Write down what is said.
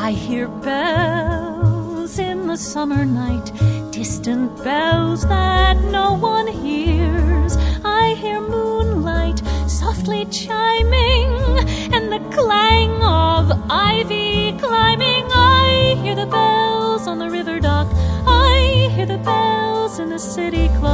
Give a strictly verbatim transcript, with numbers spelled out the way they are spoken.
I hear bells in the summer night, distant bells that no one hears. I hear moonlight softly chiming, and the clang of ivy climbing. I hear the bells on the river dock, I hear the bells in the city clock.